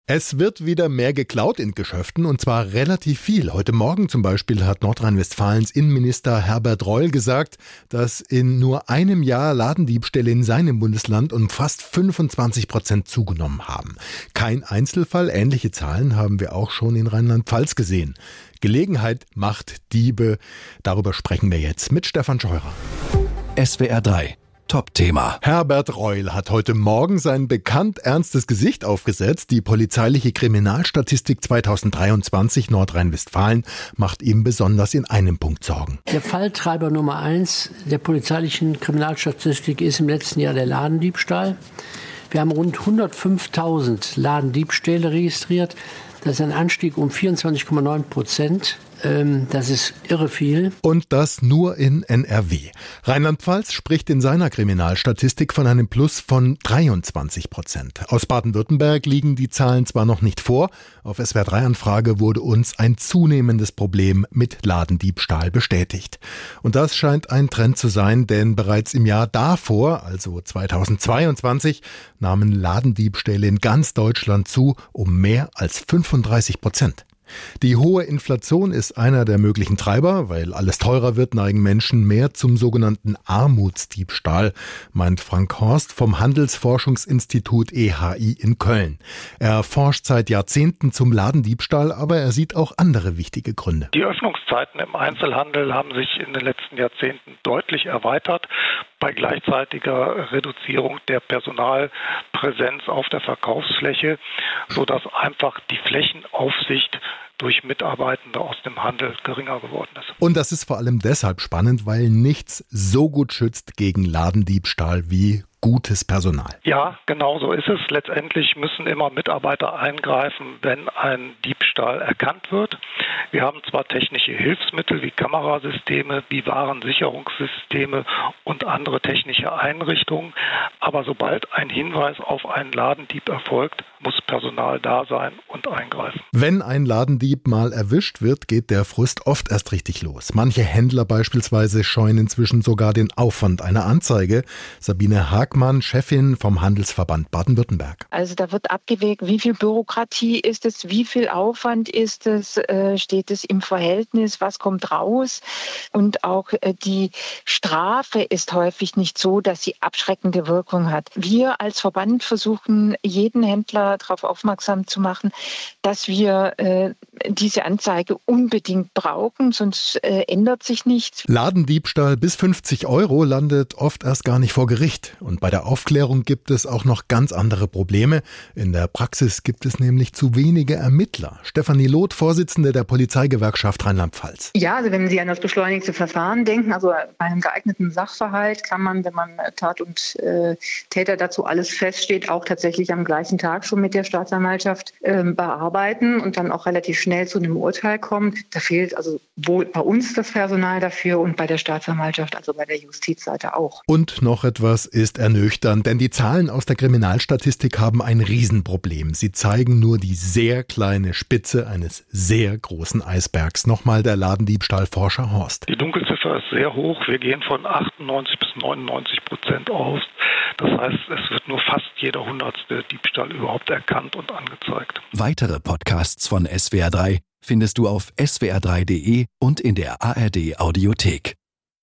Es wird wieder mehr geklaut in Geschäften und zwar relativ viel. Heute Morgen zum Beispiel hat Nordrhein-Westfalens Innenminister Herbert Reul gesagt, dass in nur einem Jahr Ladendiebstähle in seinem Bundesland um fast 25% zugenommen haben. Kein Einzelfall, ähnliche Zahlen haben wir auch schon in Rheinland-Pfalz gesehen. Gelegenheit macht Diebe. Darüber sprechen wir jetzt mit Stefan Scheurer. SWR 3 Top-Thema. Herbert Reul hat heute Morgen sein bekannt ernstes Gesicht aufgesetzt. Die polizeiliche Kriminalstatistik 2023 Nordrhein-Westfalen macht ihm besonders in einem Punkt Sorgen. Der Falltreiber Nummer 1 der polizeilichen Kriminalstatistik ist im letzten Jahr der Ladendiebstahl. Wir haben rund 105.000 Ladendiebstähle registriert. Das ist ein Anstieg um 24,9%. Das ist irre viel. Und das nur in NRW. Rheinland-Pfalz spricht in seiner Kriminalstatistik von einem Plus von 23%. Aus Baden-Württemberg liegen die Zahlen zwar noch nicht vor. Auf SWR3-Anfrage wurde uns ein zunehmendes Problem mit Ladendiebstahl bestätigt. Und das scheint ein Trend zu sein, denn bereits im Jahr davor, also 2022, nahmen Ladendiebstähle in ganz Deutschland zu um mehr als 35%. Die hohe Inflation ist einer der möglichen Treiber. Weil alles teurer wird, neigen Menschen mehr zum sogenannten Armutsdiebstahl, meint Frank Horst vom Handelsforschungsinstitut EHI in Köln. Er forscht seit Jahrzehnten zum Ladendiebstahl, aber er sieht auch andere wichtige Gründe. Die Öffnungszeiten im Einzelhandel haben sich in den letzten Jahrzehnten deutlich erweitert, bei gleichzeitiger Reduzierung der Personalpräsenz auf der Verkaufsfläche, sodass einfach die Flächenaufsicht durch Mitarbeitende aus dem Handel geringer geworden ist. Und das ist vor allem deshalb spannend, weil nichts so gut schützt gegen Ladendiebstahl wie gutes Personal. Ja, genau so ist es. Letztendlich müssen immer Mitarbeiter eingreifen, wenn ein Diebstahl erkannt wird. Wir haben zwar technische Hilfsmittel wie Kamerasysteme, wie Warensicherungssysteme und andere technische Einrichtungen, aber sobald ein Hinweis auf einen Ladendieb erfolgt, muss Personal da sein und eingreifen. Wenn ein Ladendieb mal erwischt wird, geht der Frust oft erst richtig los. Manche Händler beispielsweise scheuen inzwischen sogar den Aufwand einer Anzeige. Sabine Hagmann, Chefin vom Handelsverband Baden-Württemberg. Also da wird abgewägt, wie viel Bürokratie ist es, wie viel Aufwand ist es, steht es im Verhältnis, was kommt raus. Und auch die Strafe ist häufig nicht so, dass sie abschreckende Wirkung hat. Wir als Verband versuchen, jeden Händler darauf aufmerksam zu machen, dass wir diese Anzeige unbedingt brauchen, sonst ändert sich nichts. Ladendiebstahl bis 50 € landet oft erst gar nicht vor Gericht. Und bei der Aufklärung gibt es auch noch ganz andere Probleme. In der Praxis gibt es nämlich zu wenige Ermittler. Stefanie Loth, Vorsitzende der Polizeigewerkschaft Rheinland-Pfalz. Ja, also wenn Sie an das beschleunigte Verfahren denken, also bei einem geeigneten Sachverhalt kann man, wenn man Tat und Täter dazu alles feststeht, auch tatsächlich am gleichen Tag schon mit der Staatsanwaltschaft bearbeiten und dann auch relativ schnell zu einem Urteil kommen. Da fehlt also wohl bei uns das Personal dafür und bei der Staatsanwaltschaft, also bei der Justizseite auch. Und noch etwas ist ernüchternd, denn die Zahlen aus der Kriminalstatistik haben ein Riesenproblem. Sie zeigen nur die sehr kleine Spitze eines sehr großen Eisbergs. Nochmal der Ladendiebstahlforscher Horst. Die Dunkelziffer ist sehr hoch. Wir gehen von 98% bis 99% aus. Das heißt, es wird nur fast jeder 100. Diebstahl überhaupt erkannt und angezeigt. Weitere Podcasts von SWR 3 findest du auf swr3.de und in der ARD Audiothek.